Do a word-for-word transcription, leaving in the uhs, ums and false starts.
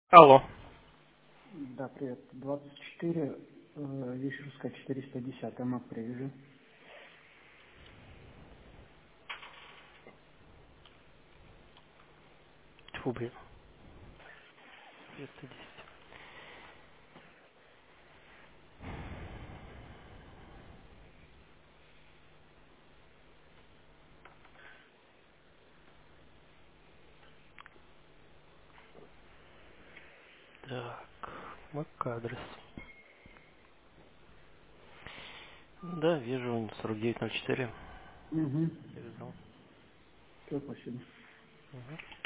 Алло. Да, привет. двадцать четыре, э, Вишерская, четыреста десять, МАП привяжи. Тьфу, блин. четыреста десять. Так, MAC-адрес. Да, вижу, сорок девять ноль четыре. Угу. Привязал. Все, спасибо. Угу.